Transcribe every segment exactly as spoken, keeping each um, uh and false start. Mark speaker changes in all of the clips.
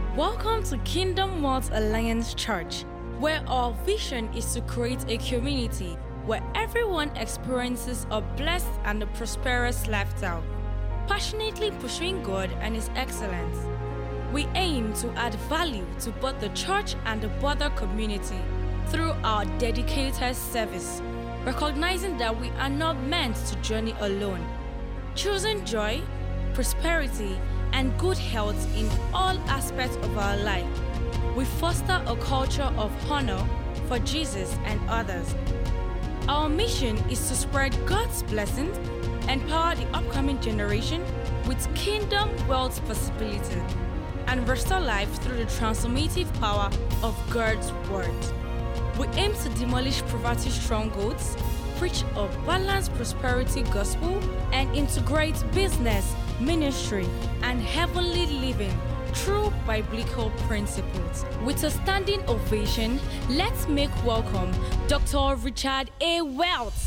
Speaker 1: Welcome to Kingdom World Alliance Church, where our vision is to create a community where everyone experiences a blessed and a prosperous lifestyle, passionately pursuing God and His excellence. We aim to add value to both the church and the broader community through our dedicated service, recognizing that we are not meant to journey alone. Choosing joy, prosperity, and good health in all aspects of our life, we foster a culture of honor for Jesus and others. Our mission is to spread God's blessings, empower the upcoming generation with kingdom wealth possibilities, and restore life through the transformative power of God's word. We aim to demolish poverty strongholds, preach a balanced prosperity gospel, and integrate business, ministry, and heavenly living through biblical principles. With a standing ovation, let's make welcome Doctor Richard A. Welts.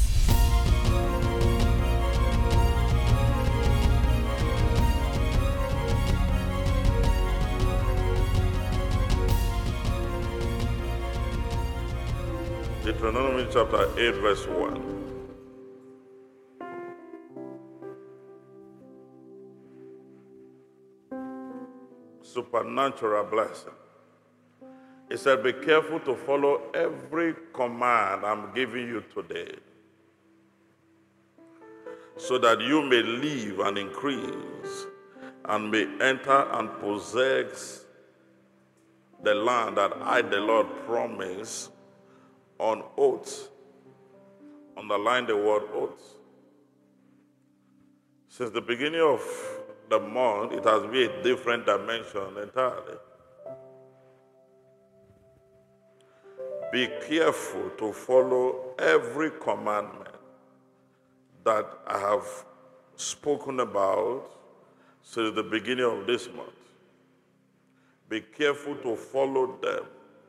Speaker 2: Deuteronomy chapter eight, verse one. Supernatural blessing. He said, be careful to follow every command I'm giving you today, so that you may live and increase and may enter and possess the land that I, the Lord, promise on oath. Underline the word oath. Since the beginning of the month, it has been a different dimension entirely. Be careful to follow every commandment that I have spoken about since the beginning of this month. Be careful to follow them.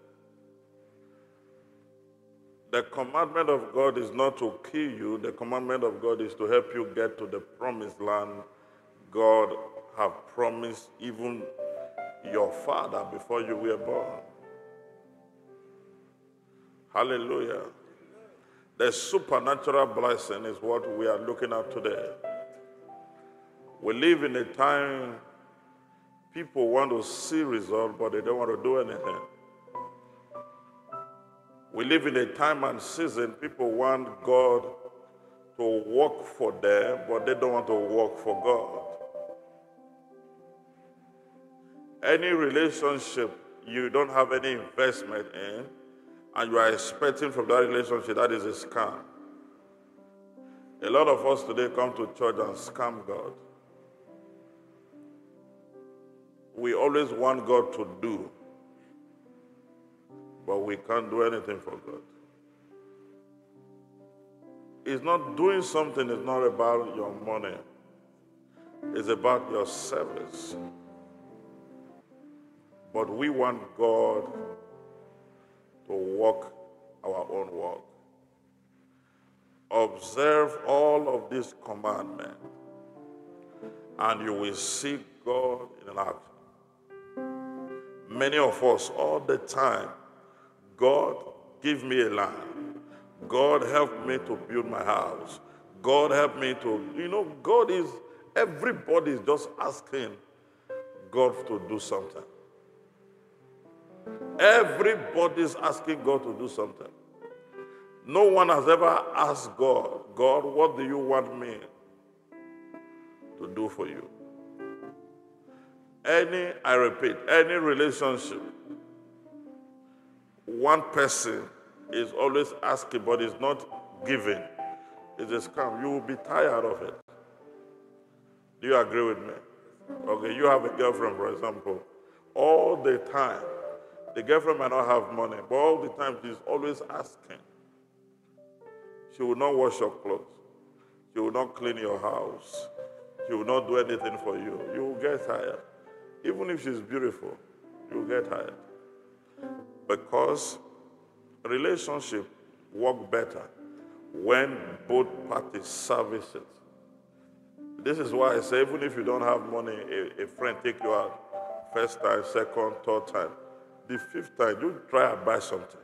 Speaker 2: The commandment of God is not to kill you. The commandment of God is to help you get to the promised land God have promised even your father before you were born. Hallelujah. The supernatural blessing is what we are looking at today. We live in a time people want to see results, but they don't want to do anything. We live in a time and season people want God to work for them, but they don't want to work for God. Any relationship you don't have any investment in, and you are expecting from that relationship, that is a scam. A lot of us today come to church and scam God. We always want God to do, but we can't do anything for God. It's not doing something, it's not about your money. It's about your service. But we want God to walk our own walk. Observe all of these commandments, and you will see God in action. Many of us, all the time, God, give me a land. God, help me to build my house. God, help me to, you know, God is, everybody is just asking God to do something. Everybody's asking God to do something. No one has ever asked God, God, what do you want me to do for you? Any, I repeat, any relationship, one person is always asking, but is not giving. It's a scam. You will be tired of it. Do you agree with me? Okay, you have a girlfriend, for example. All the time, the girlfriend might not have money, but all the time she's always asking. She will not wash your clothes. She will not clean your house. She will not do anything for you. You will get tired. Even if she's beautiful, you will get tired. Because relationships work better when both parties service it. This is why I say even if you don't have money, a, a friend take you out First time, second, third time. The fifth time, you try and buy something.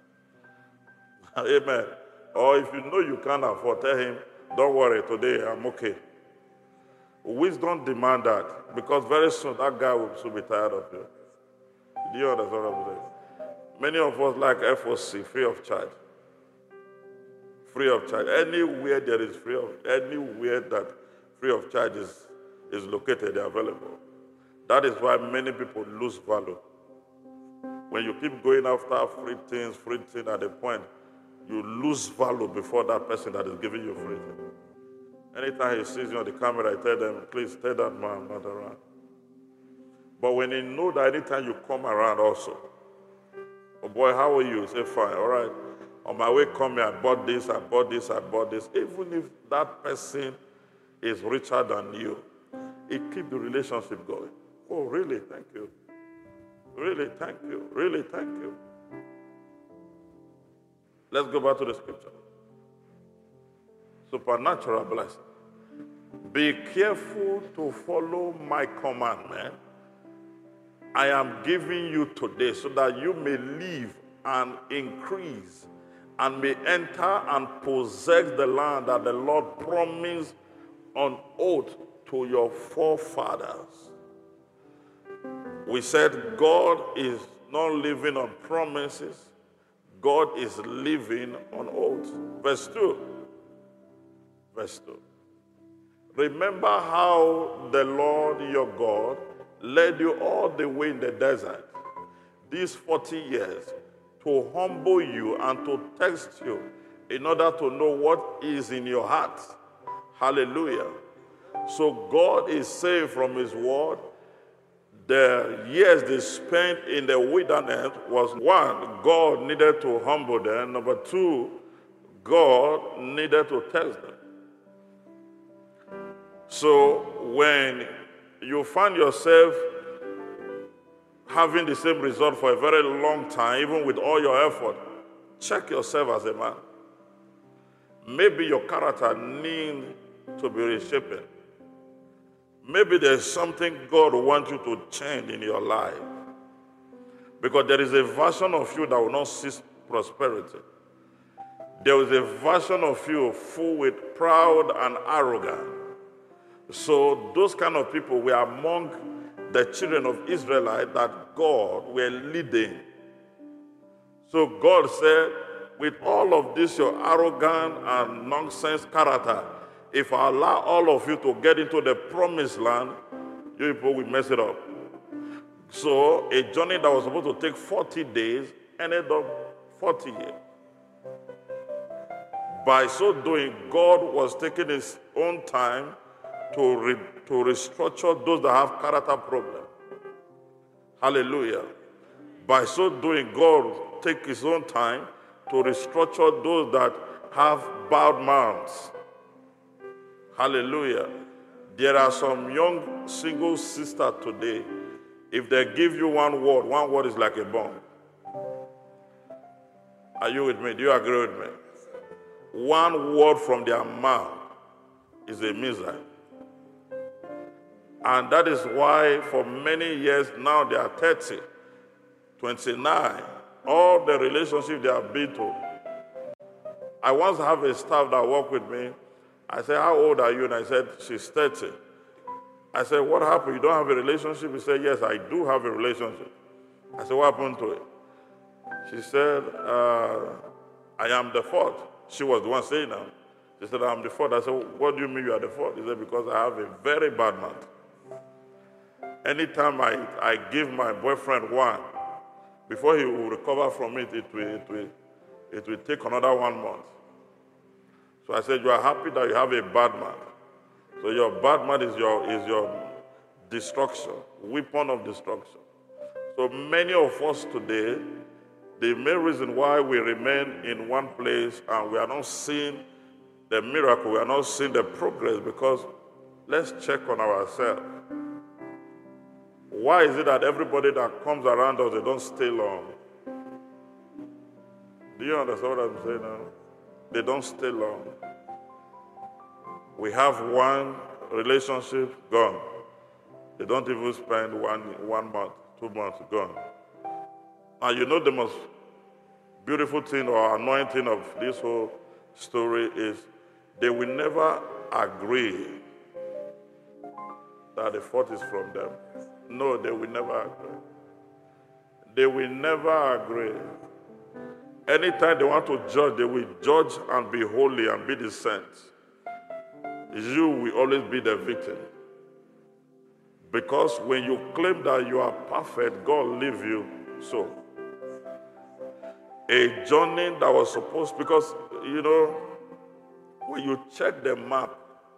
Speaker 2: Amen. Or if you know you can't afford, tell him, don't worry, today I'm okay. Wisdom demand that, because very soon that guy will soon be tired of you. Do you understand what I'm saying? Many of us like F O C, free of charge. Free of charge. Anywhere there is free of, anywhere that free of charge is, is located, they're available. That is why many people lose value. When you keep going after free things, free things, at a point, you lose value before that person that is giving you free things. Anytime he sees you on the camera, I tell them, please tell that man I'm not around. But when he knows that anytime you come around also, oh boy, how are you? Say, fine, all right. On my way coming, I bought this, I bought this, I bought this. Even if that person is richer than you, it keeps the relationship going. Oh, really? Thank you. Really, thank you. Really, thank you. Let's go back to the scripture. Supernatural blessing. Be careful to follow my commandment I am giving you today, so that you may live and increase and may enter and possess the land that the Lord promised on oath to your forefathers. We said God is not living on promises. God is living on oath. Verse two. Verse two. Remember how the Lord your God led you all the way in the desert these forty years to humble you and to test you in order to know what is in your heart. Hallelujah. So God is saying from his word, the years they spent in the wilderness was, one, God needed to humble them. Number two, God needed to test them. So when you find yourself having the same result for a very long time, even with all your effort, check yourself as a man. Maybe your character needs to be reshaped. Maybe there's something God wants you to change in your life. Because there is a version of you that will not see prosperity. There is a version of you full with proud and arrogant. So those kind of people were among the children of Israel that God were leading. So God said, with all of this, your arrogant and nonsense character, if I allow all of you to get into the promised land, you people will mess it up. So a journey that was supposed to take forty days ended up forty years. By so doing, God was taking his own time to, re, to restructure those that have character problems. Hallelujah. By so doing, God take his own time to restructure those that have bowed mouths. Hallelujah. There are some young single sisters today, if they give you one word, one word is like a bomb. Are you with me? Do you agree with me? One word from their mouth is a missile. And that is why for many years now they are thirty, twenty-nine, all the relationships they have been to. I once have a staff that worked with me. I said, how old are you? And I said, she's thirty. I said, what happened? You don't have a relationship? He said, yes, I do have a relationship. I said, what happened to it? She said, uh, I am the fourth. She was the one saying that. She said, I'm the fourth. I said, what do you mean you are the fourth? He said, because I have a very bad month. Anytime I, I give my boyfriend one, before he will recover from it, it will, it will, it will take another one month. So I said, you are happy that you have a bad man. So your bad man is your, is your destruction, weapon of destruction. So many of us today, the main reason why we remain in one place and we are not seeing the miracle, we are not seeing the progress, because let's check on ourselves. Why is it that everybody that comes around us, they don't stay long? Do you understand what I'm saying now? They don't stay long. We have one relationship gone. They don't even spend one, one month, two months gone. And you know the most beautiful thing or annoying thing of this whole story is they will never agree that the fault is from them. No, they will never agree. They will never agree. Anytime they want to judge, they will judge and be holy and be the saints. You will always be the victim. Because when you claim that you are perfect, God leave you so. A journey that was supposed, because, you know, when you check the map,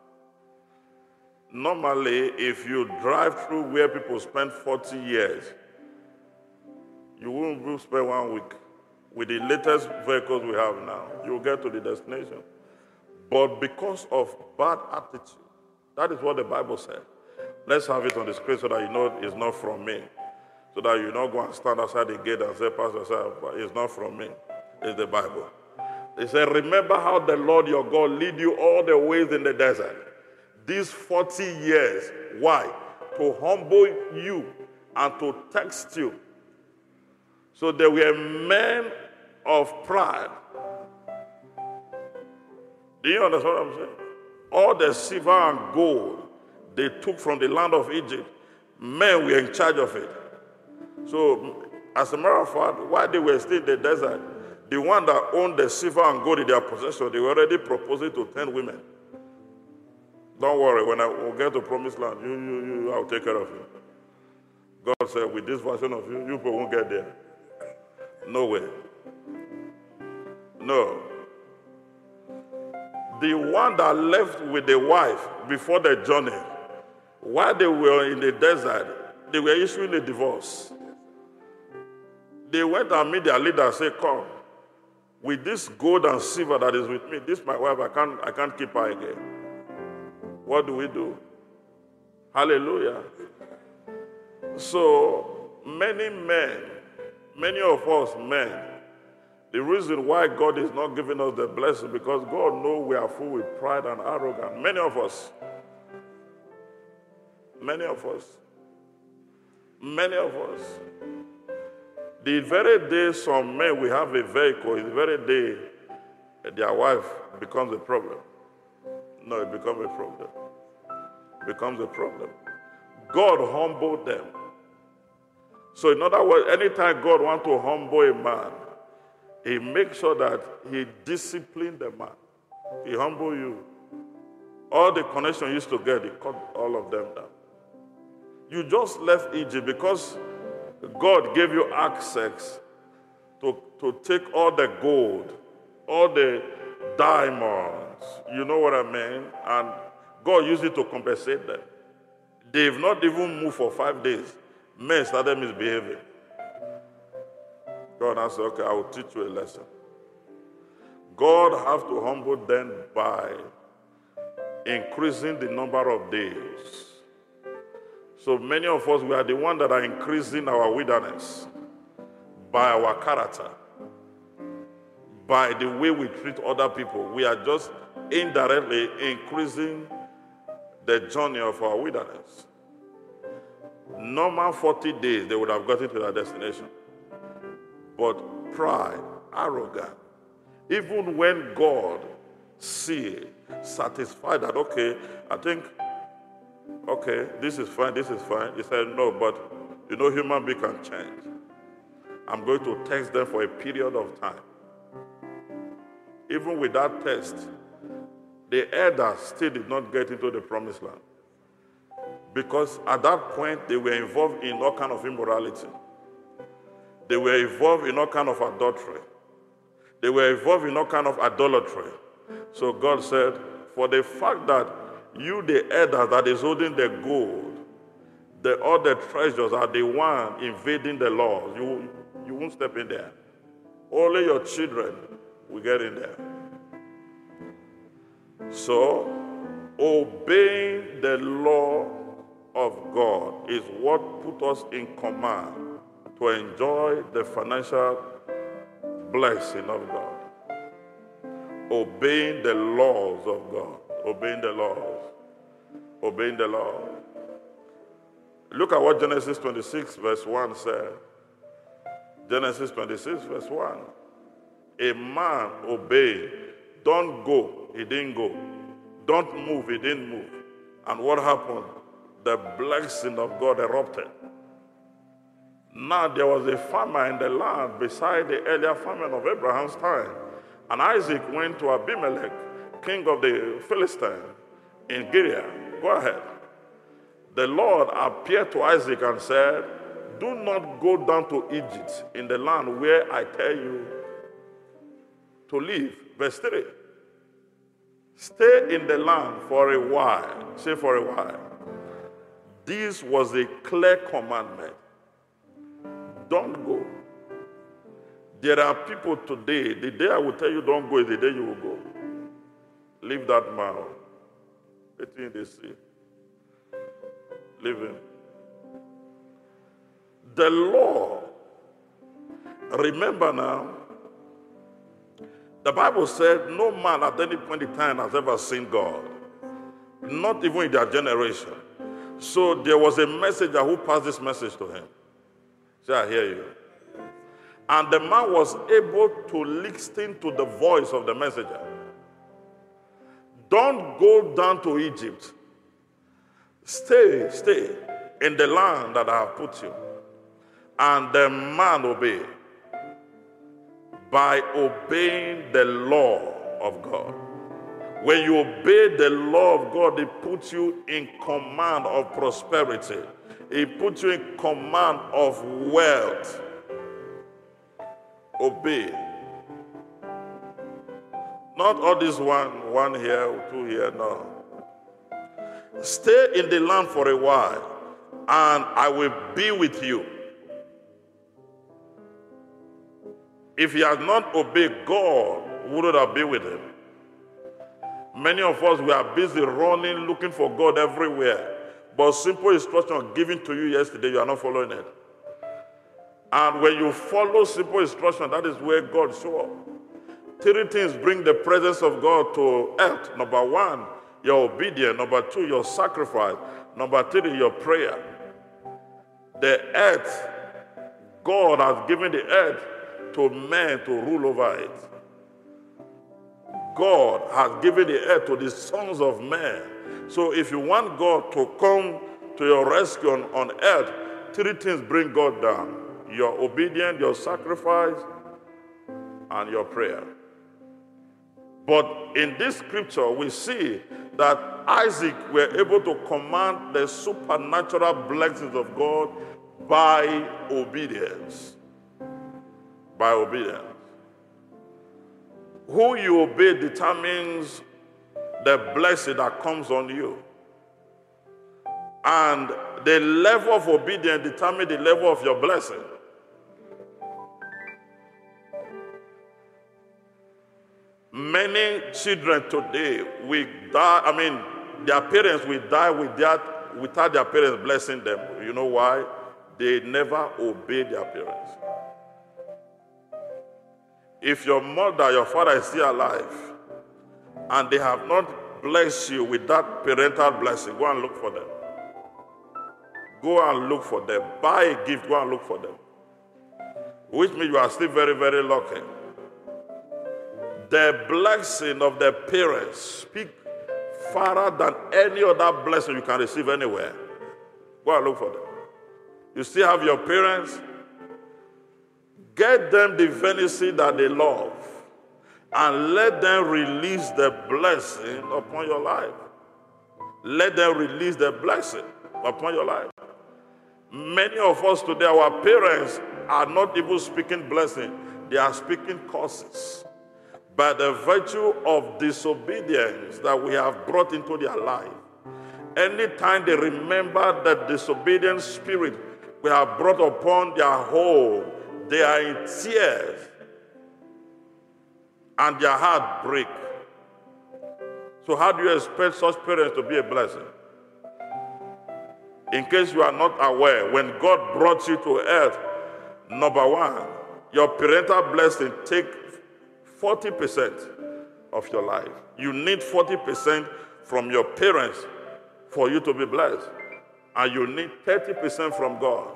Speaker 2: normally if you drive through where people spend forty years, you won't spend one week. With the latest vehicles we have now, you'll get to the destination. But because of bad attitude, that is what the Bible said. Let's have it on the screen so that you know it's not from me. So that you don't go and stand outside the gate and say, Pastor, it's not from me. It's the Bible. They said, remember how the Lord your God lead you all the ways in the desert. These forty years. Why? To humble you and to test you. So they were men of pride. Do you understand what I'm saying? All the silver and gold they took from the land of Egypt, men were in charge of it. So, as a matter of fact, while they were still in the desert, the one that owned the silver and gold in their possession, they were already proposing to ten women. Don't worry, when I will get to promised land, you, you, you, I'll take care of you. God said, with this version of you, you people won't get there. No way. No. The one that left with the wife before the journey, while they were in the desert, they were issuing a divorce. They went and met their leader and said, come, with this gold and silver that is with me, this is my wife, I can't, I can't keep her again. What do we do? Hallelujah. So many men, many of us men, the reason why God is not giving us the blessing, because God knows we are full with pride and arrogance. Many of us, many of us, many of us, the very day some men will have a vehicle is the very day their wife becomes a problem. No, it becomes a problem. It becomes a problem. God humbled them. So in other words, anytime God wants to humble a man, he makes sure that he disciplines the man. He humbles you. All the connection you used to get, he cut all of them down. You just left Egypt because God gave you access to, to take all the gold, all the diamonds, you know what I mean? And God used it to compensate them. They've not even moved for five days. Men started misbehaving. God has said, okay, I will teach you a lesson. God has to humble them by increasing the number of days. So many of us, we are the ones that are increasing our wilderness by our character, by the way we treat other people. We are just indirectly increasing the journey of our wilderness. Normal forty days, they would have gotten to their destination. But pride, arrogance, even when God see, satisfied that, okay, I think, okay, this is fine, this is fine. He said, no, but you know, human being can change. I'm going to test them for a period of time. Even with that test, the elders still did not get into the promised land. Because at that point, they were involved in all kind of immorality. They were involved in all kind of adultery. They were involved in all kind of idolatry. So God said, for the fact that you, the elder that is holding the gold, the other treasures are the one invading the laws, you, you won't step in there. Only your children will get in there. So, obeying the law of God is what put us in command to enjoy the financial blessing of God. Obeying the laws of God. Obeying the laws. Obeying the law. Look at what Genesis twenty-six verse one said. Genesis twenty-six verse one. A man obeyed. Don't go. He didn't go. Don't move. He didn't move. And what happened? The blessing of God erupted. Now there was a famine in the land beside the earlier famine of Abraham's time. And Isaac went to Abimelech, king of the Philistines, in Gilead. Go ahead. The Lord appeared to Isaac and said, do not go down to Egypt, in the land where I tell you to live. Verse three. Stay in the land for a while. Say for a while. This was a clear commandment. Don't go. There are people today, the day I will tell you don't go is the day you will go. Leave that man. Between the sea. Leave him. The law, remember now, the Bible said no man at any point in time has ever seen God. Not even in their generation. So there was a messenger who passed this message to him. Say, I hear you. And the man was able to listen to the voice of the messenger. Don't go down to Egypt. Stay, stay in the land that I have put you. And the man obeyed by obeying the law of God. When you obey the law of God, it puts you in command of prosperity. It puts you in command of wealth. Obey. Not all this one, one here, two here, no. Stay in the land for a while, and I will be with you. If he had not obeyed, God wouldn't have been with him. Many of us, we are busy running, looking for God everywhere. But simple instruction given to you yesterday, you are not following it. And when you follow simple instruction, that is where God shows up. Three things bring the presence of God to earth. Number one, your obedience. Number two, your sacrifice. Number three, your prayer. The earth, God has given the earth to men to rule over it. God has given the earth to the sons of men. So if you want God to come to your rescue on, on earth, three things bring God down. Your obedience, your sacrifice, and your prayer. But in this scripture, we see that Isaac were able to command the supernatural blessings of God by obedience. By obedience. Who you obey determines the blessing that comes on you. And the level of obedience determines the level of your blessing. Many children today will die, I mean, their parents will die with their, without their parents blessing them. You know why? They never obey their parents. If your mother, your father is still alive, and they have not blessed you with that parental blessing, go and look for them. Go and look for them. Buy a gift, go and look for them. Which means you are still very, very lucky. The blessing of the parents speak farther than any other blessing you can receive anywhere. Go and look for them. You still have your parents. Get them the venison that they love and let them release the blessing upon your life. Let them release the blessing upon your life. Many of us today, our parents are not even speaking blessing. They are speaking curses. By the virtue of disobedience that we have brought into their life. Anytime they remember the disobedient spirit we have brought upon their home, they are in tears and their heart break. So how do you expect such parents to be a blessing? In case you are not aware, when God brought you to earth, number one, your parental blessing take forty percent of your life. You need forty percent from your parents for you to be blessed. and you need thirty percent from God.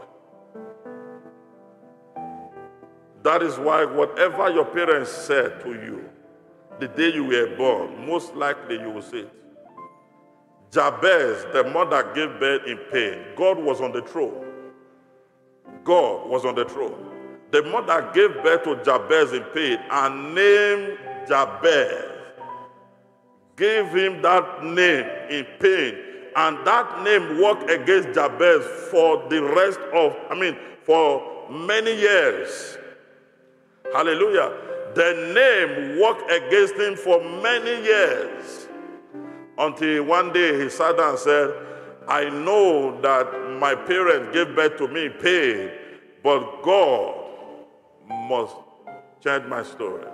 Speaker 2: That is why whatever your parents said to you the day you were born, most likely you will say it. Jabez, the mother gave birth in pain. God was on the throne. God was on the throne. The mother gave birth to Jabez in pain and named Jabez. Gave him that name in pain. And that name worked against Jabez for the rest of, I mean, for many years. Hallelujah. The name worked against him for many years. Until one day he sat down and said, I know that my parents gave birth to me in pain, but God must change my story.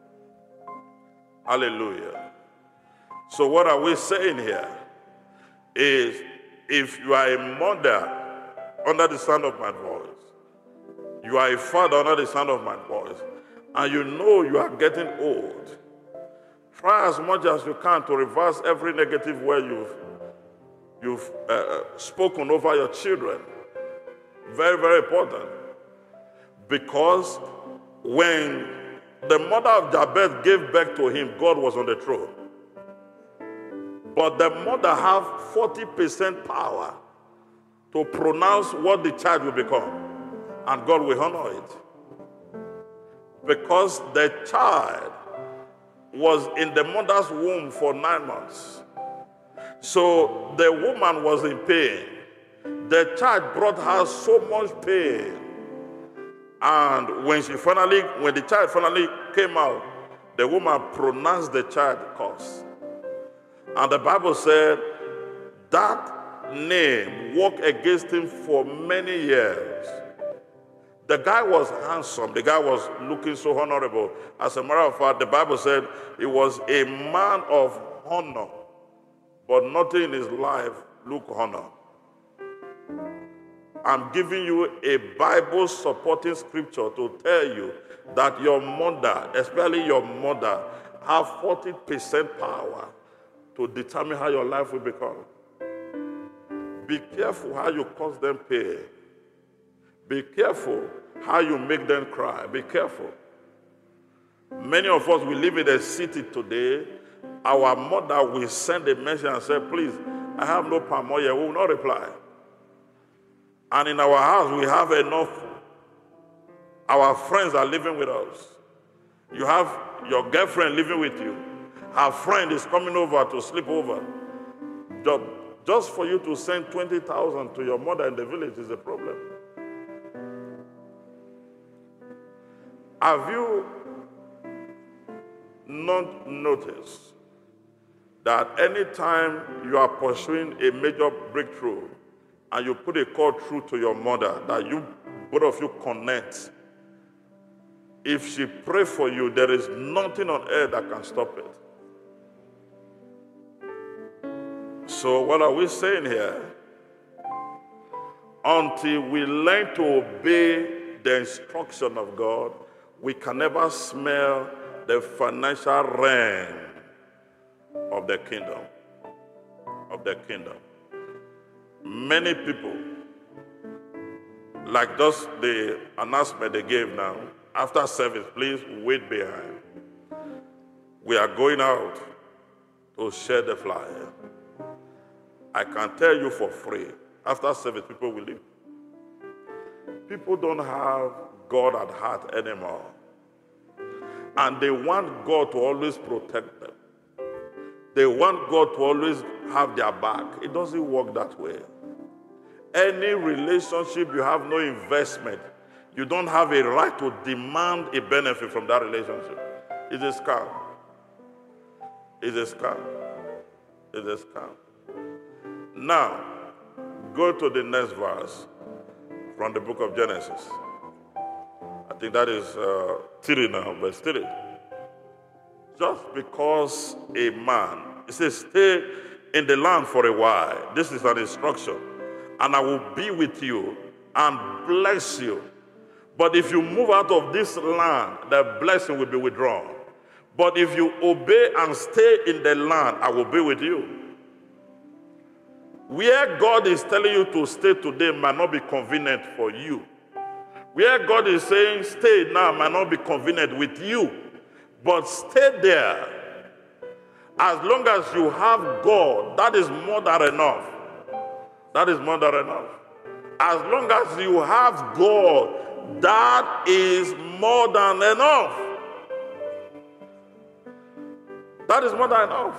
Speaker 2: Hallelujah. So what are we saying here is, if you are a mother under the sound of my voice, you are a father under the sound of my voice, and you know you are getting old, try as much as you can to reverse every negative word you've, you've uh, spoken over your children. Very, very important. Because when the mother of Jabez gave birth to him, God was on the throne. But the mother had forty percent power to pronounce what the child will become, and God will honor it. Because the child was in the mother's womb for nine months. So the woman was in pain. The child brought her so much pain. And when she finally, when the child finally came out, the woman pronounced the child curse. And the Bible said that name worked against him for many years. The guy was handsome. The guy was looking so honorable. As a matter of fact, the Bible said he was a man of honor, but nothing in his life looked honor. I'm giving you a Bible supporting scripture to tell you that your mother, especially your mother, have forty percent power to determine how your life will become. Be careful how you cause them pain. Be careful how you make them cry. Be careful. Many of us, we live in a city today. Our mother will send a message and say, please, I have no palm oil. We will not reply. And in our house, we have enough. Our friends are living with us. You have your girlfriend living with you. Her friend is coming over to sleep over. Just for you to send twenty thousand to your mother in the village is a problem. Have you not noticed that anytime you are pursuing a major breakthrough and you put a call through to your mother, that you, both of you connect, if she prays for you, there is nothing on earth that can stop it. So what are we saying here? Until we learn to obey the instruction of God, we can never smell the financial realm of the kingdom. Of the kingdom. Many people, like just the announcement they gave now, after service, please wait behind. We are going out to share the flyer. I can tell you for free, after service, people will leave. People don't have God at heart anymore. And they want God to always protect them. They want God to always have their back. It doesn't work that way. Any relationship, you have no investment. You don't have a right to demand a benefit from that relationship. It's a scam. It's a scam. It's a scam. Now, go to the next verse from the book of Genesis. I think that is uh, three now, but still. Just because a man, it says, stay in the land for a while. This is an instruction. And I will be with you and bless you. But if you move out of this land, the blessing will be withdrawn. But if you obey and stay in the land, I will be with you. Where God is telling you to stay today might not be convenient for you. Where God is saying stay now might not be convenient with you. But stay there. As long as you have God, that is more than enough. That is more than enough. As long as you have God, that is more than enough. That is more than enough.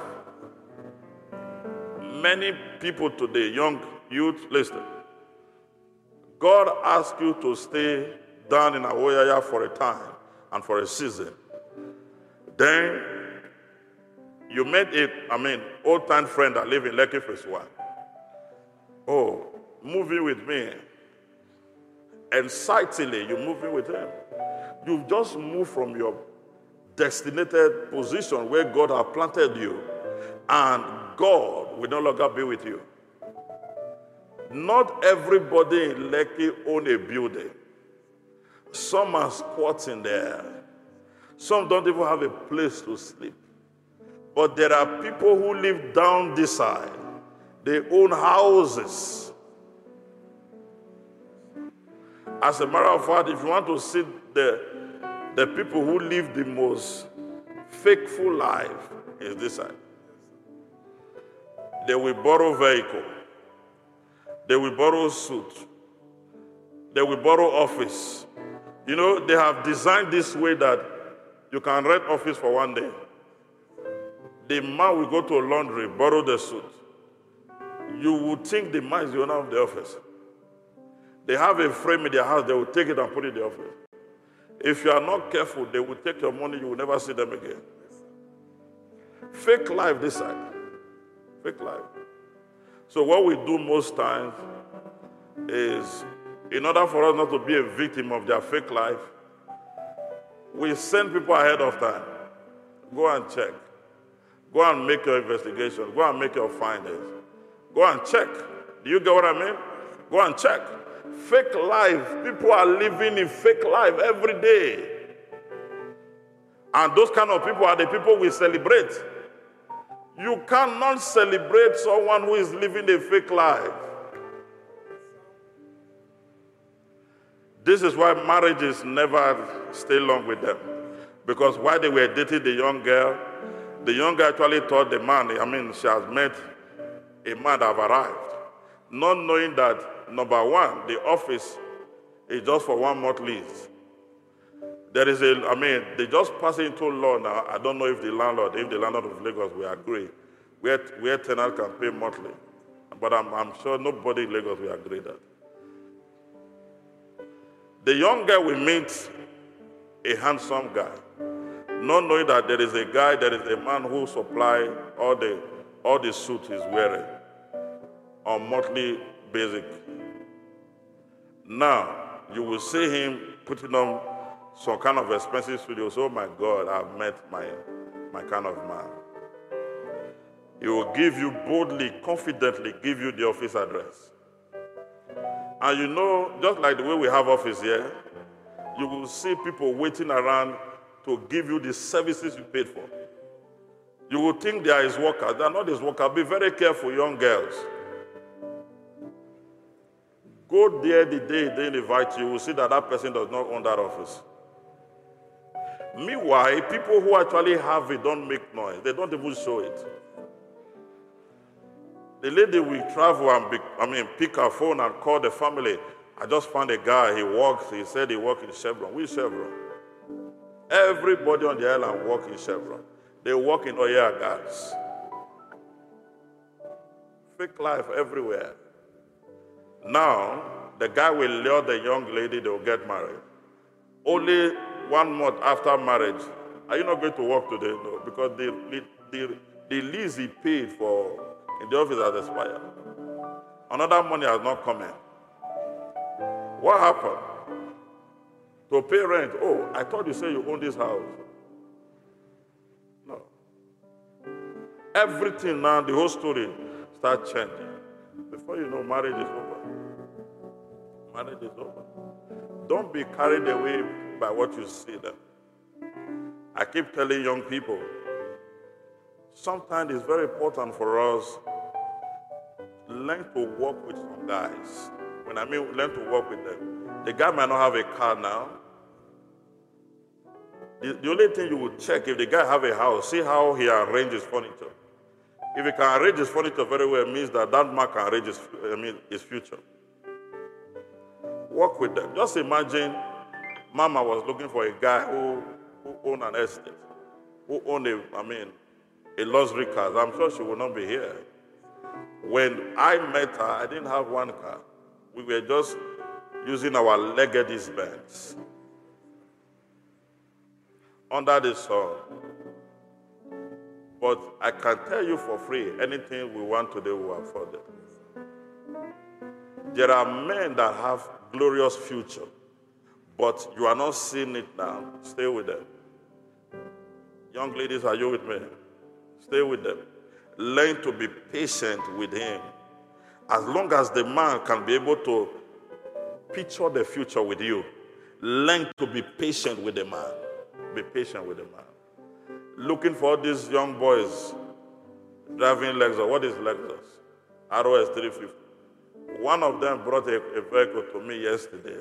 Speaker 2: Many people today, young youth, listen. God asks you to stay down in Awoyaya for a time and for a season. Then you met a, I mean, old-time friend that live in Lekki Phase One. Oh, moving with me. Excitedly, you're moving with him. You've just moved from your destinated position where God has planted you, and God will no longer be with you. Not everybody in Lekki own a building. Some are squatting there. Some don't even have a place to sleep. But there are people who live down this side. They own houses. As a matter of fact, if you want to see the, the people who live the most faithful life, is this side. They will borrow vehicle. They will borrow suit. They will borrow office. You know, they have designed this way that you can rent office for one day. The man will go to a laundry, borrow the suit. You would think the man is the owner of the office. They have a frame in their house, they will take it and put it in the office. If you are not careful, they will take your money, you will never see them again. Fake life this side. Fake life. So what we do most times is, in order for us not to be a victim of their fake life, we send people ahead of time. Go and check. Go and make your investigation. Go and make your findings. Go and check. Do you get what I mean? Go and check. Fake life. People are living in fake life every day. And those kind of people are the people we celebrate. You cannot celebrate someone who is living a fake life. This is why marriages never stay long with them. Because while they were dating the young girl, the young girl actually thought the man, I mean, she has met a man that have arrived. Not knowing that, number one, the office is just for one month lease. There is a, I mean, they just pass into law now. I don't know if the landlord, if the landlord of Lagos will agree, where, where tenant can pay monthly. But I'm, I'm sure nobody in Lagos will agree that. The young guy will meet a handsome guy, not knowing that there is a guy, there is a man who supply all the, all the suit he's wearing on monthly basic. Now, you will see him putting on some kind of expensive studios. Oh my God, I've met my, my kind of man. He will give you boldly, confidently, give you the office address. And you know, just like the way we have office here, you will see people waiting around to give you the services you paid for. You will think they are his workers. They are not his workers. Be very careful, young girls. Go there the day they invite you, you will see that that person does not own that office. Meanwhile, people who actually have it don't make noise. They don't even show it. The lady will travel and be, I mean, pick her phone and call the family. I just found a guy, he works, he said he works in Chevron. Which Chevron? Everybody on the island works in Chevron. They work in oil and gas. Fake life everywhere. Now, the guy will lure the young lady, they will get married. Only one month after marriage, are you not going to work today? No, because the, the, the lease he paid for in the office has expired. Another money has not come in. What happened? To pay rent, oh, I thought you said you own this house. No. Everything now, the whole story starts changing. Before you know, marriage is over. Marriage is over. Don't be carried away by what you see them. I keep telling young people, sometimes it's very important for us, learn to work with some guys. When I mean learn to work with them, the guy might not have a car now. The, the only thing you would check, if the guy have a house, see how he arranges furniture. If he can arrange his furniture very well, it means that that man can arrange his, I mean, his future. Work with them. Just imagine Mama was looking for a guy who, who owned an estate, who owned a, I mean, a luxury car. I'm sure she would not be here. When I met her, I didn't have one car. We were just using our Legacy Benz under the sun. But I can tell you for free, anything we want today, we will afford it. There are men that have glorious future, but you are not seeing it now. Stay with them. Young ladies, are you with me? Stay with them. Learn to be patient with him. As long as the man can be able to picture the future with you, learn to be patient with the man. Be patient with the man. Looking for these young boys driving Lexus. What is Lexus? R O S three fifty. One of them brought a, a vehicle to me yesterday.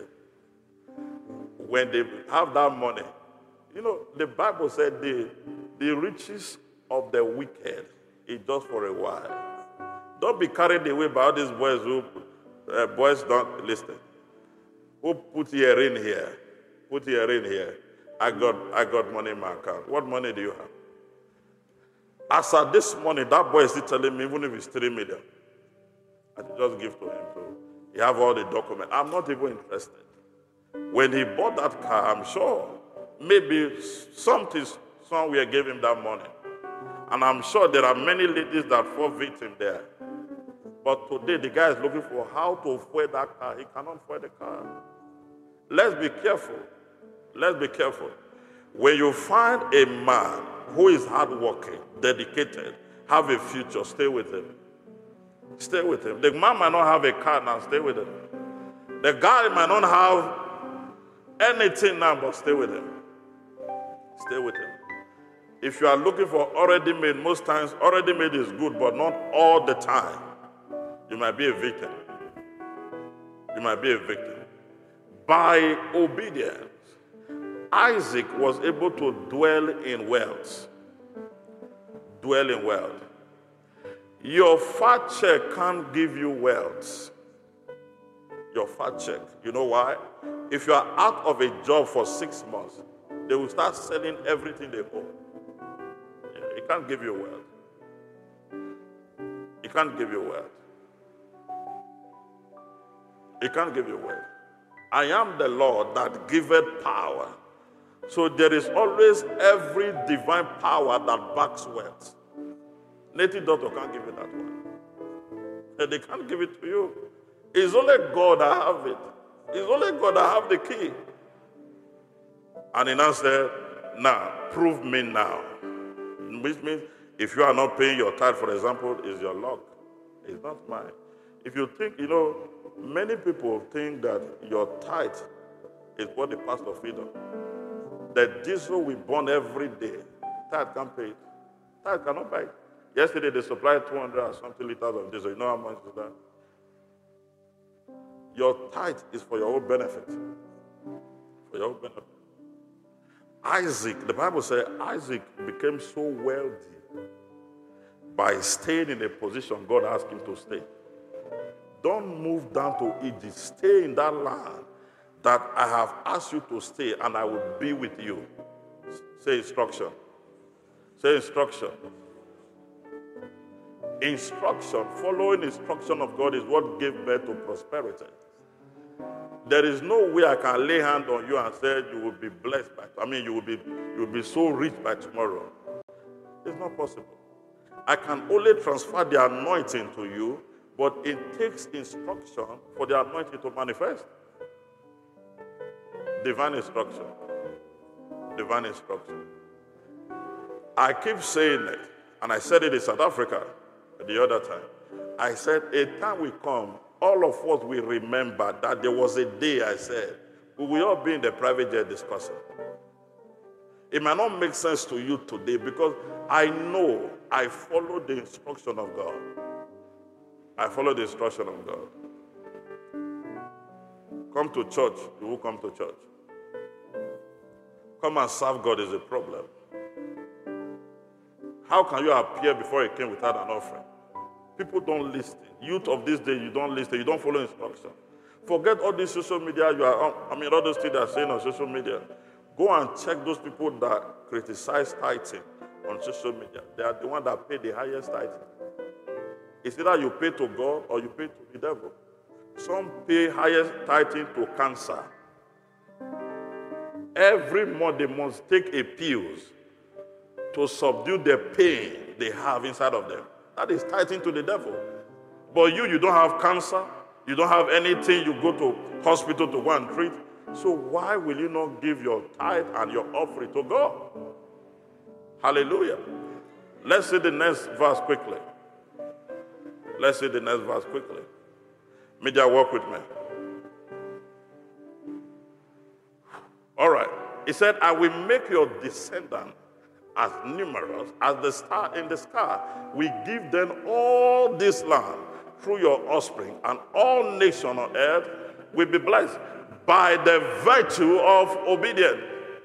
Speaker 2: When they have that money, you know, the Bible said the, the riches of the wicked is just for a while. Don't be carried away by all these boys who, uh, boys don't listen, who put earring here, put earring here. I got, I got money in my account. What money do you have? As of this morning, that boy is still telling me, even if it's three million, I should just give to him too. He have all the documents. I'm not even interested. When he bought that car, I'm sure maybe something somewhere gave him that money. And I'm sure there are many ladies that fall victim there. But today, the guy is looking for how to fuel that car. He cannot fuel the car. Let's be careful. Let's be careful. When you find a man who is hardworking, dedicated, have a future, stay with him. Stay with him. The man might not have a car now, stay with him. The guy might not have anything now, but stay with him. Stay with him. If you are looking for already made, most times already made is good, but not all the time. You might be a victim. You might be a victim. By obedience, Isaac was able to dwell in wealth. Dwell in wealth. Your fat check can't give you wealth. Your fat check. You know why? If you are out of a job for six months, they will start selling everything they own. It can't give you wealth. It can't give you wealth. It can't give you wealth. I am the Lord that giveth power. So there is always every divine power that backs wealth. Native doctor can't give you that one. And they can't give it to you. It's only God that have it. It's only God that have the key. And he now said, now, prove me now. Which means if you are not paying your tithe, for example, it's your luck. It's not mine. If you think, you know, many people think that your tithe is what the pastor feeds on. That diesel we burn every day, tithe can't pay it. Tithe cannot buy it. Yesterday they supplied two hundred and something liters of diesel. You know how much is that? Your tithe is for your own benefit. For your own benefit. Isaac, the Bible says Isaac became so wealthy by staying in a position God asked him to stay. Don't move down to Egypt. Stay in that land that I have asked you to stay, and I will be with you. Say instruction. Say instruction. Instruction, following instruction of God is what gave birth to prosperity. There is no way I can lay hand on you and say you will be blessed by, I mean, you will be, you will be so rich by tomorrow. It's not possible. I can only transfer the anointing to you, but it takes instruction for the anointing to manifest. Divine instruction. Divine instruction. I keep saying it, and I said it in South Africa the other time. I said, a time will come, all of us will remember that there was a day I said, we will all be in the private jet discussing. It might not make sense to you today because I know I follow the instruction of God. I follow the instruction of God. Come to church, you will come to church. Come and serve God is a problem. How can you appear before a king without an offering? People don't listen. Youth of this day, you don't listen. You don't follow instruction. Forget all this social media you are on. I mean, all those things that are saying on social media. Go and check those people that criticize tithing on social media. They are the ones that pay the highest tithing. It's either you pay to God or you pay to the devil. Some pay highest tithing to cancer. Every month they must take a pills to subdue the pain they have inside of them. That is tithing to the devil. But you, you don't have cancer. You don't have anything. You go to hospital to go and treat. So why will you not give your tithe and your offering to God? Hallelujah. Let's see the next verse quickly. Let's see the next verse quickly. Media, work with me. All right. He said, I will make your descendants as numerous as the star in the sky. We give them all this land through your offspring, and all nations on earth will be blessed by the virtue of obedience.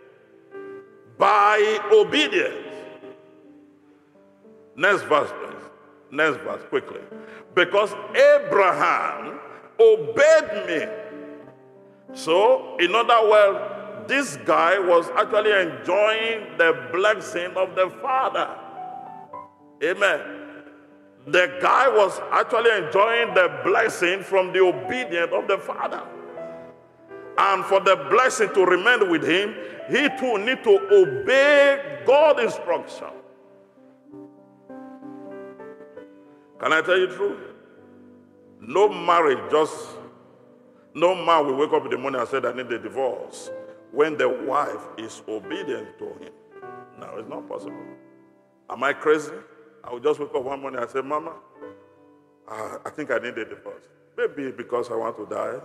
Speaker 2: By obedience. Next verse, please. Next verse, quickly. Because Abraham obeyed me. So, in other words, this guy was actually enjoying the blessing of the Father. Amen. The guy was actually enjoying the blessing from the obedience of the Father. And for the blessing to remain with him, he too need to obey God's instruction. Can I tell you the truth? No marriage just, no man will wake up in the morning and say, I need a divorce, when the wife is obedient to him. No, it's not possible. Am I crazy? I will just wake up one morning and say, Mama, uh, I think I need a divorce. Maybe because I want to die.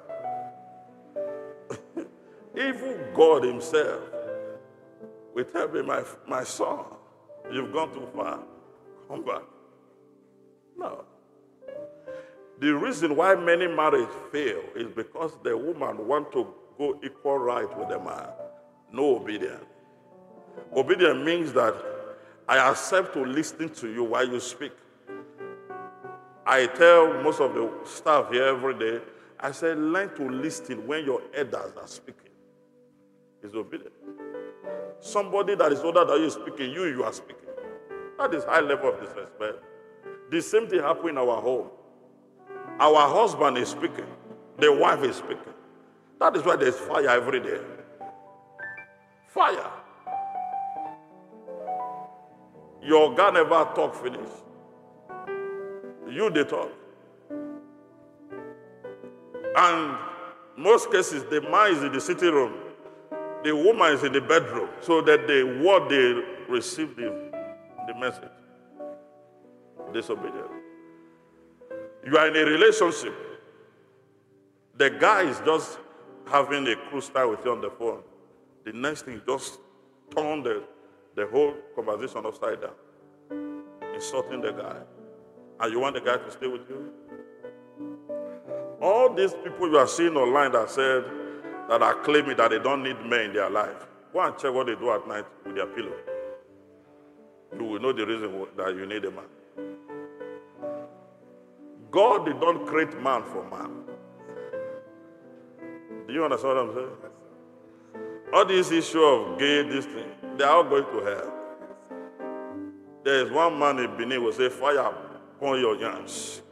Speaker 2: Even God himself will tell me, my, my son, you've gone too far. Come back. No. The reason why many marriages fail is because the woman wants to go equal right with the man. No obedience. Obedience means that I accept to listen to you while you speak. I tell most of the staff here every day, I say, learn to listen when your elders are speaking. It's obedience. Somebody that is older than you is speaking, you, you are speaking. That is high level of disrespect. The same thing happens in our home. Our husband is speaking. The wife is speaking. That is why there's fire every day. Fire. Your God never talk finish. You they talk. And most cases, the man is in the sitting room. The woman is in the bedroom. So that the word they receive the, the message. Disobedience. You are in a relationship. The guy is just having a cruise style with you on the phone. The next thing, just turn the, the whole conversation upside down. Insulting the guy. And you want the guy to stay with you? All these people you are seeing online that said, that are claiming that they don't need men in their life, go and check what they do at night with their pillow. You will know the reason that you need a man. God did not create man for man. Do you understand what I'm saying? All this issue of gay, this thing, they are all going to hell. There is one man in Benin who will say, fire upon your yams.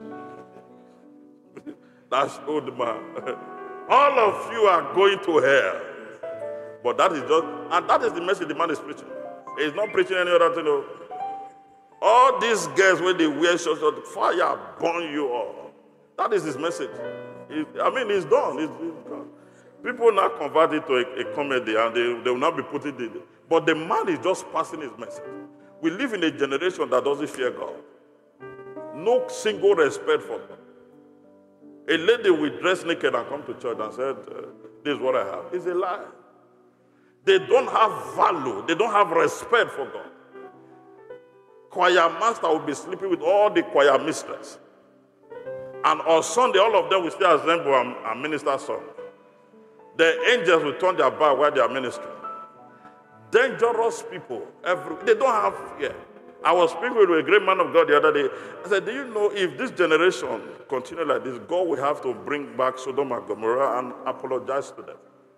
Speaker 2: That's old man. All of you are going to hell. But that is just, and that is the message the man is preaching. He's not preaching any other thing. No. All these girls, when they wear shorts, fire burn you all. That is his message. It, I mean, it's done. It's, it's done. People now convert it to a, a comedy, and they, they will not be putting it. But the man is just passing his message. We live in a generation that doesn't fear God. No single respect for God. A lady will dress naked and come to church and said, uh, this is what I have. It's a lie. They don't have value. They don't have respect for God. Choir master will be sleeping with all the choir mistress. And on Sunday, all of them will still assemble and, and minister song. The angels will turn their back while they are ministering. Dangerous people. Every, they don't have fear. I was speaking with a great man of God the other day. I said, do you know if this generation continue like this, God will have to bring back Sodom and Gomorrah and apologize to them.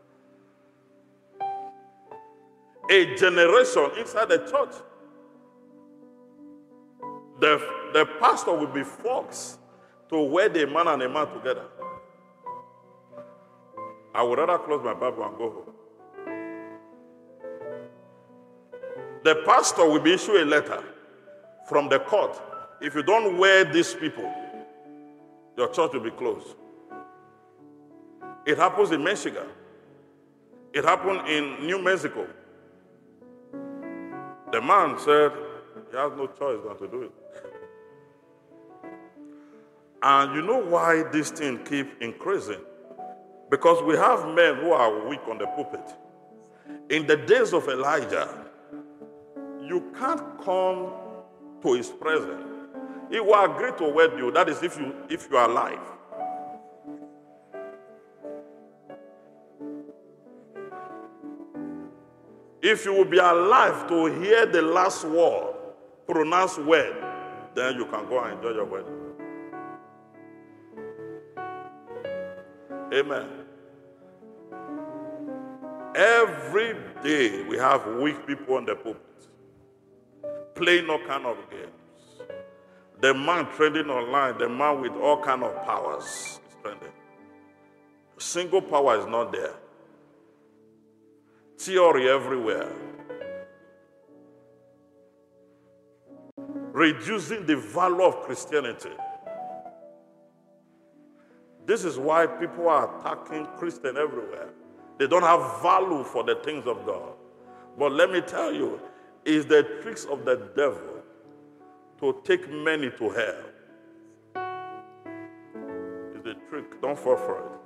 Speaker 2: A generation inside the church. The, the pastor will be forced to wed a man and a man together. I would rather close my Bible and go home. The pastor will be issued a letter from the court. If you don't wed these people, your church will be closed. It happens in Michigan. It happened in New Mexico. The man said he has no choice than to do it. And you know why this thing keeps increasing? Because we have men who are weak on the pulpit. In the days of Elijah, you can't come to his presence. He will agree to wed you. That is if you if you are alive. If you will be alive to hear the last word, pronounced word, then you can go and enjoy your wedding. Amen. Every day we have weak people on the pulpit, playing all kind of games. The man trending online, the man with all kind of powers is trending. Single power is not there. Theory everywhere. Reducing the value of Christianity. This is why people are attacking Christians everywhere. They don't have value for the things of God. But let me tell you, it's the tricks of the devil to take many to hell. It's the trick. Don't fall for it.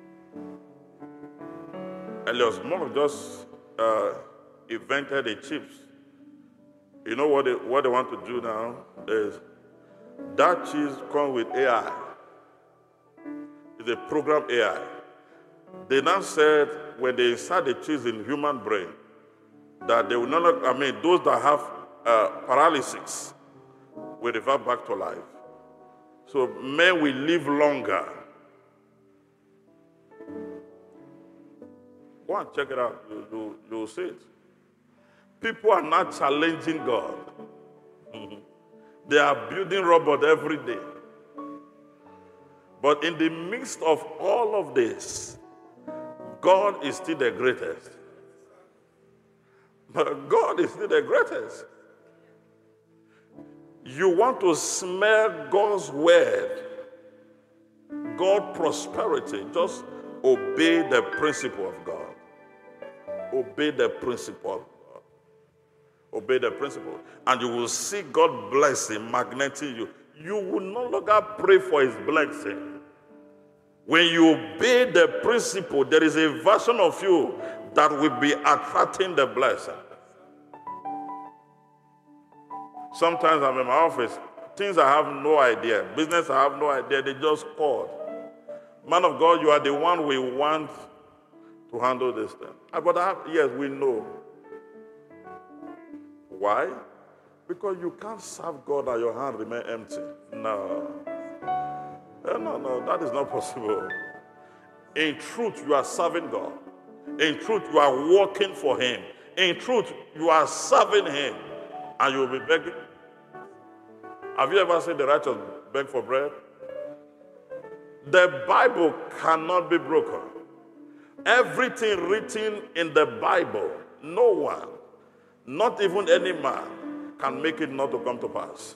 Speaker 2: Elias Moore just uh, invented the chips. You know what they, what they want to do now is that cheese comes with A I. It's a programmed A I. They now said when they insert the cheese in human brain that they will not, I mean, those that have uh, paralysis will revert back to life. So men will live longer. Go and check it out. You, you, you'll see it. People are not challenging God. They are building robots every day. But in the midst of all of this, God is still the greatest. But God is still the greatest. You want to smell God's word, God's prosperity, just obey the principle of God. Obey the principle of God. Obey the principle. And you will see God blessing, magneting you. You will no longer pray for his blessing. When you obey the principle, there is a version of you that will be attracting the blessing. Sometimes I'm in my office, things I have no idea, business I have no idea, they just called. Man of God, you are the one we want to handle this thing. But I have, yes, we know. Why? Because you can't serve God and your hand remain empty. No. No, no, that is not possible. In truth, you are serving God. In truth, you are working for him. In truth, you are serving him. And you will be begging. Have you ever seen the righteous beg for bread? The Bible cannot be broken. Everything written in the Bible, no one, not even any man, can make it not to come to pass.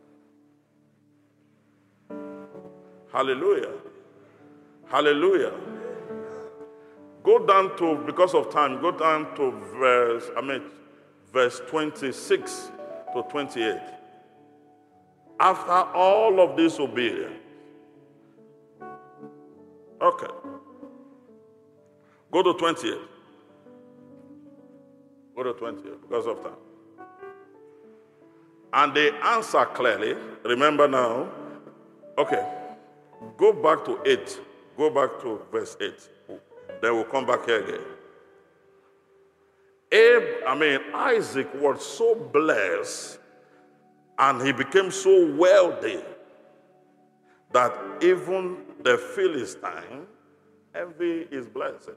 Speaker 2: Hallelujah. Hallelujah. Go down to, because of time, go down to verse, I mean, verse twenty-six to twenty-eight. After all of this obedience. Okay. Go to twenty-eight. Go to twenty-eight because of time. And they answer clearly. Remember now. Okay. Go back to eight. Go back to verse eight. Then we'll come back here again. Abe, I mean, Isaac was so blessed and he became so wealthy that even the Philistine envy his blessing.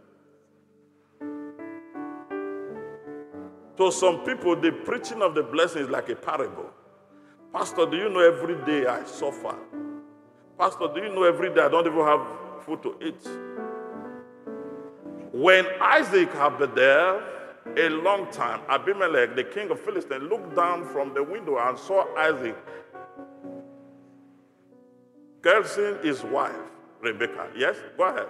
Speaker 2: To some people, the preaching of the blessing is like a parable. Pastor, do you know every day I suffer? Pastor, do you know every day I don't even have food to eat? When Isaac had been there a long time, Abimelech, the king of Philistine, looked down from the window and saw Isaac cursing his wife, Rebekah. Yes, go ahead.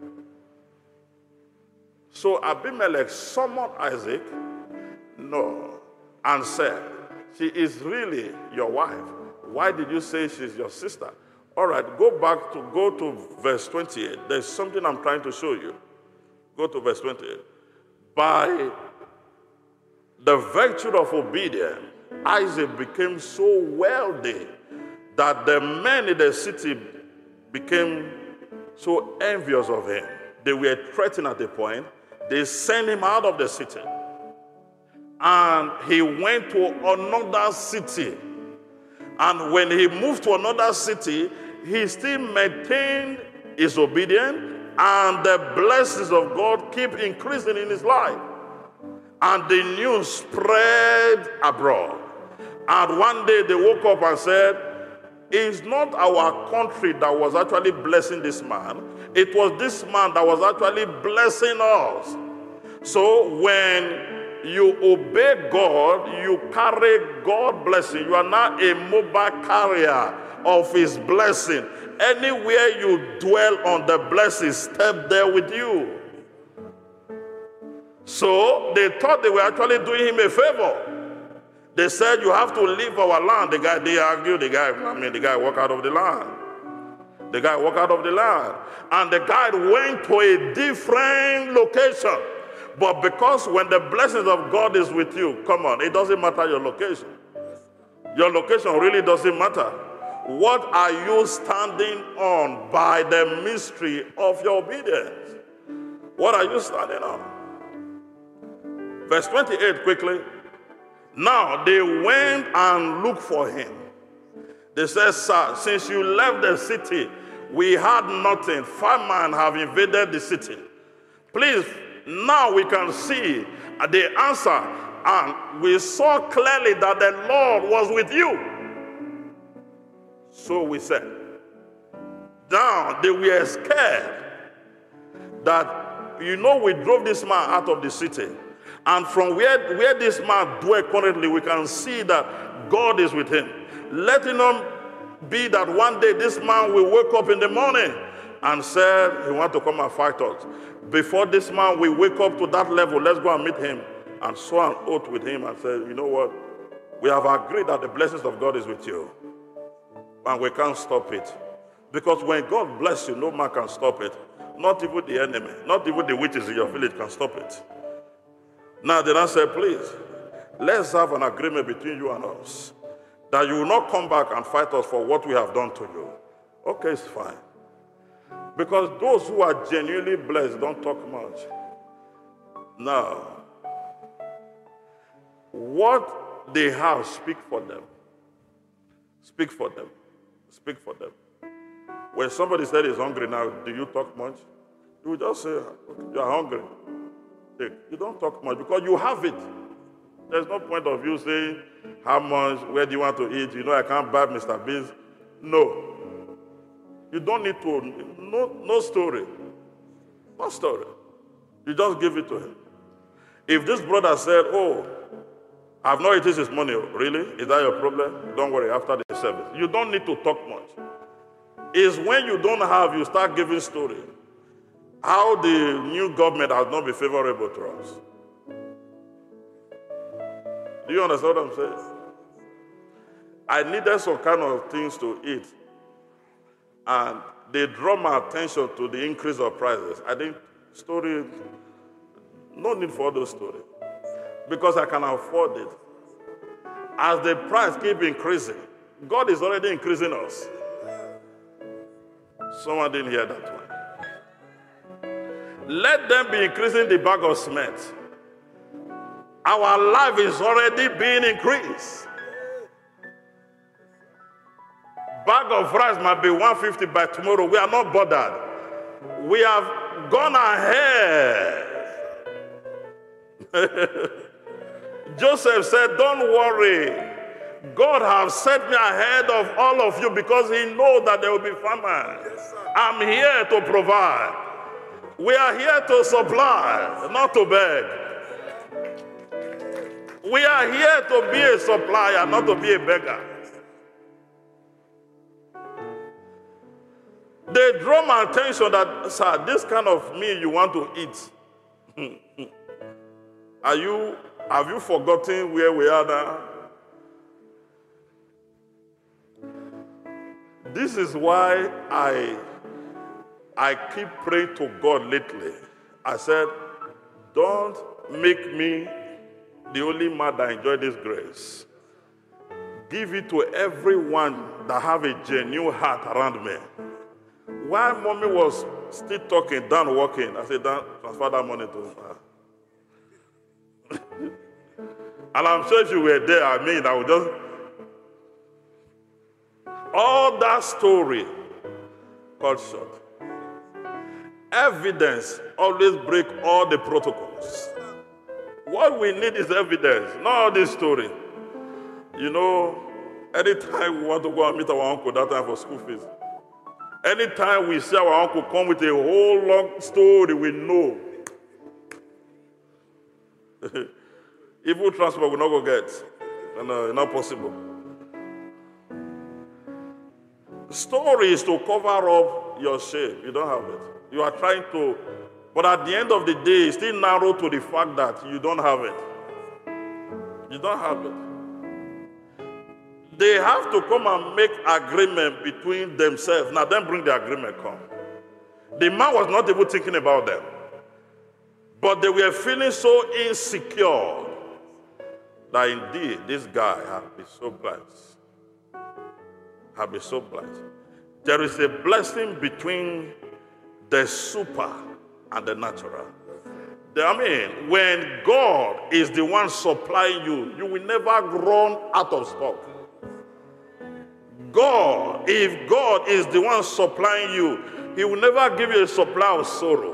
Speaker 2: So Abimelech summoned Isaac, no, and said, she is really your wife. Why did you say she's your sister? All right, go back to, go to verse twenty-eight. There's something I'm trying to show you. Go to verse twenty-eight. By the virtue of obedience, Isaac became so wealthy that the men in the city became so envious of him. They were threatened at a point. They sent him out of the city. And he went to another city. And when he moved to another city, he still maintained his obedience, and the blessings of God keep increasing in his life. And the news spread abroad. And one day they woke up and said, it's not our country that was actually blessing this man. It was this man that was actually blessing us. So when you obey God, you carry God's blessing. You are now a mobile carrier of his blessing. Anywhere you dwell on the blessing, step there with you. So they thought they were actually doing him a favor. They said, you have to leave our land. The guy, they argued, the guy, I mean, the guy walked out of the land. The guy walked out of the land. And the guy went to a different location. But because when the blessings of God is with you, come on, it doesn't matter your location. Your location really doesn't matter. What are you standing on by the mystery of your obedience? What are you standing on? Verse twenty-eight, quickly. Now they went and looked for him. They said, sir, since you left the city, we had nothing. Famine have invaded the city. Please, now we can see the answer. And we saw clearly that the Lord was with you. So we said, now they were scared that, you know, we drove this man out of the city. And from where, where this man dwells currently, we can see that God is with him. Let it not be that one day this man will wake up in the morning and said he wants to come and fight us. Before this man will wake up to that level, let's go and meet him. And swore an oath with him and said, you know what? We have agreed that the blessings of God is with you. And we can't stop it. Because when God bless you, no man can stop it. Not even the enemy, not even the witches in your village can stop it. Now they now say, please, let's have an agreement between you and us that you will not come back and fight us for what we have done to you. Okay, it's fine. Because those who are genuinely blessed don't talk much. Now, what they have, speak for them. Speak for them. Speak for them. When somebody said he's hungry now, do you talk much? You just say, you're hungry. You don't talk much because you have it. There's no point of you saying, how much, where do you want to eat? You know, I can't buy Mister Beans. No. You don't need to, no, no story. No story. You just give it to him. If this brother said, oh, I've not eaten his money, really? Is that your problem? Don't worry, after the service. You don't need to talk much. It's when you don't have, you start giving story. How the new government has not been favorable to us. Do you understand what I'm saying? I needed some kind of things to eat. And they draw my attention to the increase of prices. I think story, no need for those stories. Because I can afford it. As the price keep increasing, God is already increasing us. Someone didn't hear that one. Let them be increasing the bag of cement. Our life is already being increased. Bag of rice might be one hundred fifty by tomorrow. We are not bothered. We have gone ahead. Joseph said, don't worry. God has set me ahead of all of you because he knows that there will be famine. Yes, I'm here to provide. We are here to supply, not to beg. We are here to be a supplier, not to be a beggar. They draw my attention that, sir, this kind of meal you want to eat. Are you, have you forgotten where we are now? This is why I, I keep praying to God lately. I said, don't make me the only man that enjoy this grace. Give it to everyone that have a genuine heart around me. While mommy was still talking, Dan walking, I said, Dan, transfer that money to her. And I'm sure if you were there, I mean, I would just... All that story cut short. Evidence always break all the protocols. What we need is evidence, not all this story. You know, anytime we want to go and meet our uncle that time for school fees, anytime we see our uncle come with a whole long story, we know. Even transport will not go get. No, not possible. Story is to cover up your shame. You don't have it. You are trying to, but at the end of the day, it's still narrow to the fact that you don't have it. You don't have it. They have to come and make agreement between themselves. Now, then bring the agreement come. The man was not even thinking about them. But they were feeling so insecure that indeed this guy had been so blessed. Had been so blessed. There is a blessing between the super and the natural. I mean, when God is the one supplying you, you will never run out of stock. God, if God is the one supplying you, he will never give you a supply of sorrow.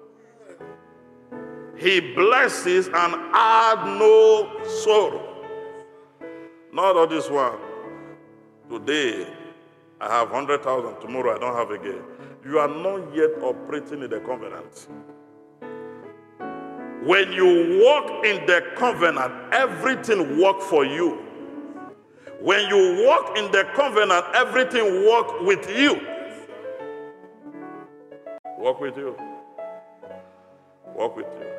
Speaker 2: He blesses and add no sorrow. Not all this one. Today, I have one hundred thousand. Tomorrow, I don't have again. You are not yet operating in the covenant. When you walk in the covenant, everything works for you. When you walk in the covenant, everything works with you. Walk with you. Walk with you.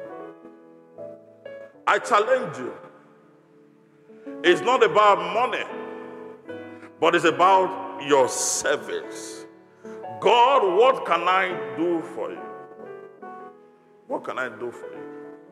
Speaker 2: I challenge you. It's not about money, but it's about your service. God, what can I do for you? What can I do for you?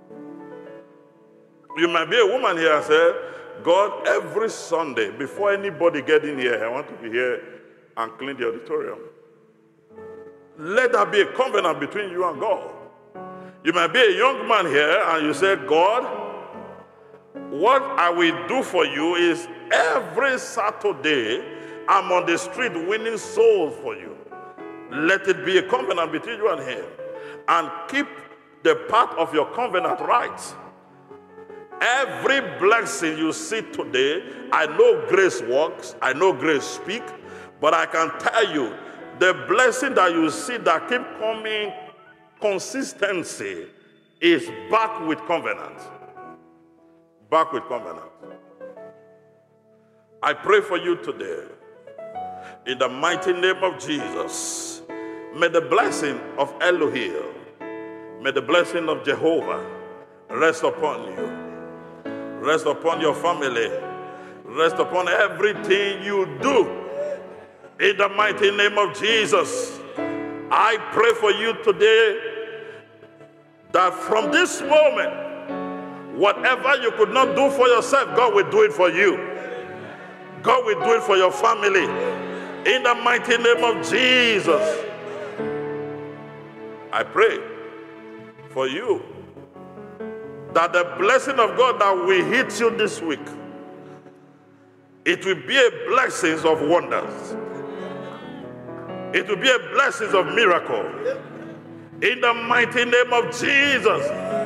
Speaker 2: You might be a woman here and say, God, every Sunday, before anybody get in here, I want to be here and clean the auditorium. Let there be a covenant between you and God. You might be a young man here and you say, God, what I will do for you is every Saturday, I'm on the street winning souls for you. Let it be a covenant between you and him. And keep the part of your covenant right. Every blessing you see today, I know grace works, I know grace speaks, but I can tell you, the blessing that you see that keep coming, consistency, is back with covenant. Back with covenant. I pray for you today, in the mighty name of Jesus, may the blessing of Elohim, may the blessing of Jehovah rest upon you. Rest upon your family. Rest upon everything you do. In the mighty name of Jesus, I pray for you today that from this moment, whatever you could not do for yourself, God will do it for you. God will do it for your family. In the mighty name of Jesus, I pray for you that the blessing of God that will hit you this week, it will be a blessing of wonders. It will be a blessing of miracle. In the mighty name of Jesus.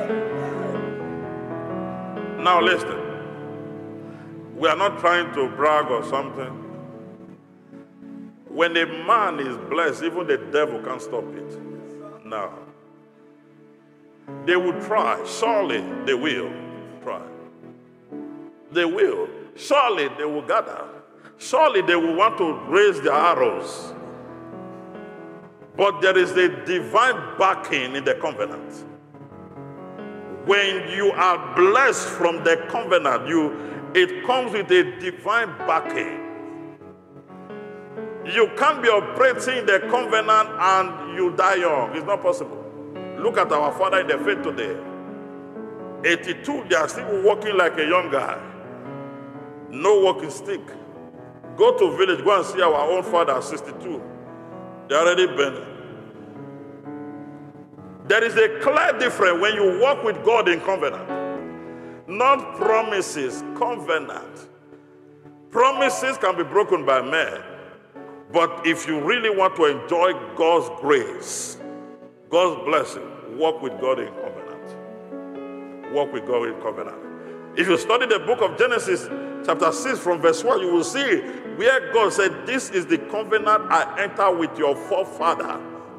Speaker 2: Now listen. We are not trying to brag or something. When a man is blessed, even the devil can't stop it. No. They will try. Surely they will try. They will. Surely they will gather. Surely they will want to raise their arrows. But there is a divine backing in the covenant. When you are blessed from the covenant, you it comes with a divine backing. You can't be operating in the covenant and you die young. It's not possible. Look at our father in the faith today. eighty-two, they are still walking like a young guy. No walking stick. Go to village, go and see our own father, sixty-two. They're already burning. There is a clear difference when you walk with God in covenant. Not promises, covenant. Promises can be broken by men. But if you really want to enjoy God's grace, God's blessing, walk with God in covenant. Walk with God in covenant. If you study the book of Genesis, chapter six, from verse one, you will see where God said, this is the covenant I enter with your forefather,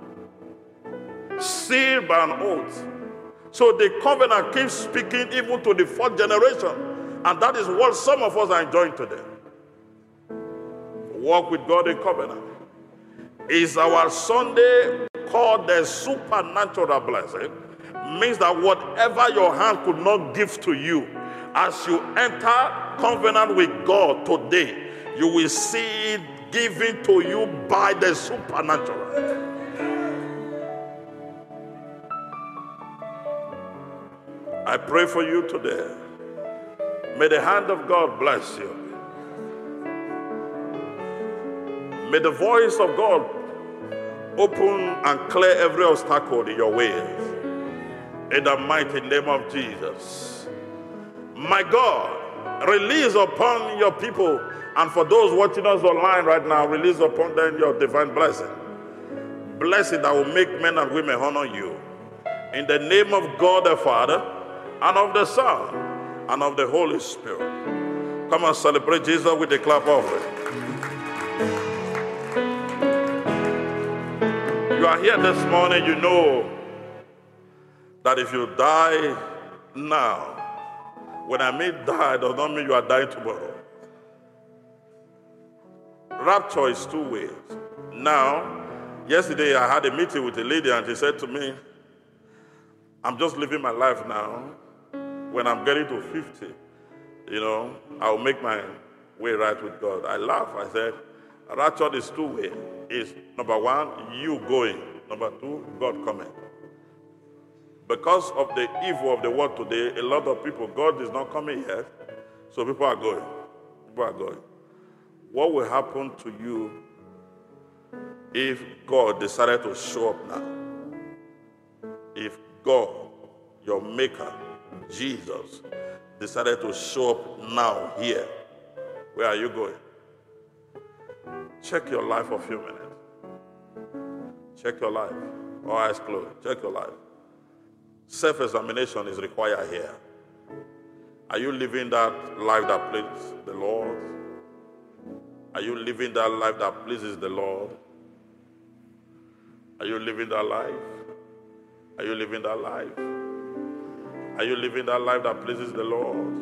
Speaker 2: sealed by an oath. So the covenant keeps speaking even to the fourth generation. And that is what some of us are enjoying today. Walk with God in covenant is our Sunday called the supernatural blessing. Means that whatever your hand could not give to you, as you enter covenant with God today, you will see it given to you by the supernatural. I pray for you today. May the hand of God bless you. May the voice of God open and clear every obstacle in your ways. In the mighty name of Jesus. My God, release upon your people, and for those watching us online right now, release upon them your divine blessing. Blessing that will make men and women honor you. In the name of God the Father, and of the Son, and of the Holy Spirit. Come and celebrate Jesus with a clap offering. You are here this morning, you know that if you die now, when I mean die, does not mean you are dying tomorrow. Rapture is two ways. Now, yesterday I had a meeting with a lady and she said to me, I'm just living my life now. When I'm getting to fifty, you know, I'll make my way right with God. I laugh. I said, rapture is two ways. It's number one, you going. Number two, God coming. Because of the evil of the world today, a lot of people, God is not coming yet, so people are going. People are going. What will happen to you if God decided to show up now? If God, your maker, Jesus, decided to show up now here, where are you going? Check your life for a few minutes. Check your life. All eyes closed. Check your life. Self-examination is required here. Are you living that life that pleases the Lord? Are you living that life that pleases the Lord? Are you living that life? Are you living that life? Are you living that life that pleases the Lord?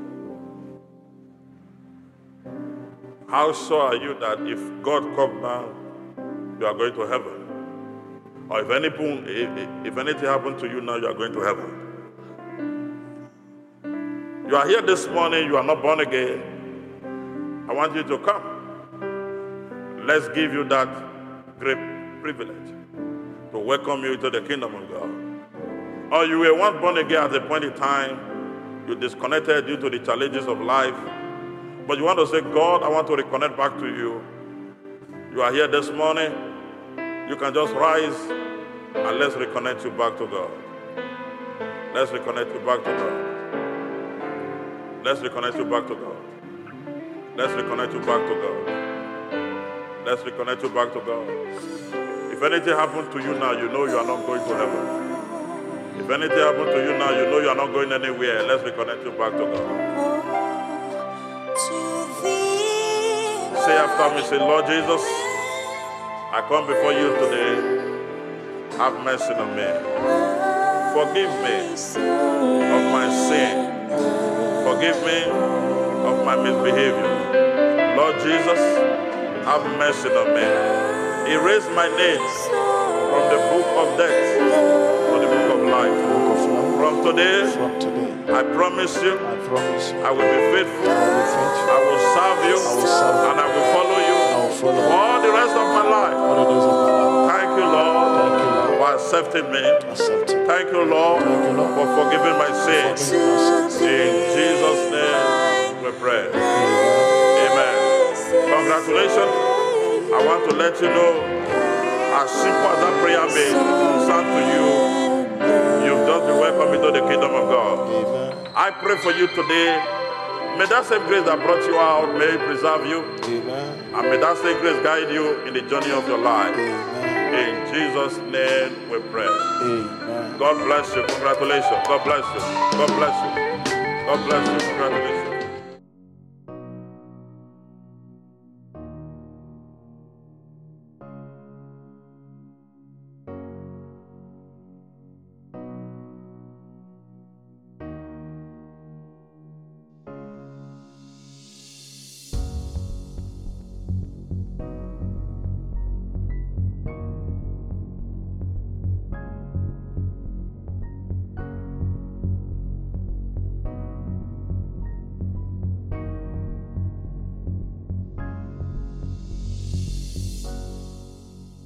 Speaker 2: How sure are you that if God comes now, you are going to heaven? Or if anything, if anything happens to you now, you are going to heaven. You are here this morning, you are not born again. I want you to come. Let's give you that great privilege to welcome you to the kingdom of God. Or you were once born again at a point in time, you disconnected due to the challenges of life, but you want to say, God, I want to reconnect back to you. You are here this morning. You can just rise And let's reconnect you back to God. Let's reconnect you back to God. Let's reconnect you back to God. Let's reconnect you back to God. Let's reconnect you back to God. If anything happened to you now, you know you are not going to heaven. If anything happened to you now, you know you are not going anywhere. Let's reconnect you back to God. Say after me, say, Lord Jesus, I come before you today. Have mercy on me. Forgive me of my sin. Forgive me of my misbehavior. Lord Jesus, have mercy on me. Erase my name from the book of death to the book of life. From today,
Speaker 3: From today,
Speaker 2: I promise you,
Speaker 3: I promise you,
Speaker 2: I will be faithful.
Speaker 3: I will faithful.
Speaker 2: I will serve you,
Speaker 3: I will serve you.
Speaker 2: and I will follow you
Speaker 3: I will follow you.
Speaker 2: all the rest of my life.
Speaker 3: All the days of my life.
Speaker 2: Thank you, Lord,
Speaker 3: Thank you, Lord,
Speaker 2: for accepting me.
Speaker 3: accept it.
Speaker 2: Thank you, Lord,
Speaker 3: Thank you, Lord,
Speaker 2: for forgiving my sins.
Speaker 3: forgiving my sins.
Speaker 2: In Jesus' name we pray. Amen. Congratulations. I want to let you know, as simple as that prayer may sound to you, you've just been welcomed into the kingdom of God.
Speaker 3: Amen.
Speaker 2: I pray for you today. May that same grace that brought you out, may it preserve you.
Speaker 3: Amen.
Speaker 2: And may that same grace guide you in the journey of your life.
Speaker 3: Amen.
Speaker 2: In Jesus' name we pray.
Speaker 3: Amen.
Speaker 2: God bless you. Congratulations. God bless you. God bless you. God bless you. Congratulations.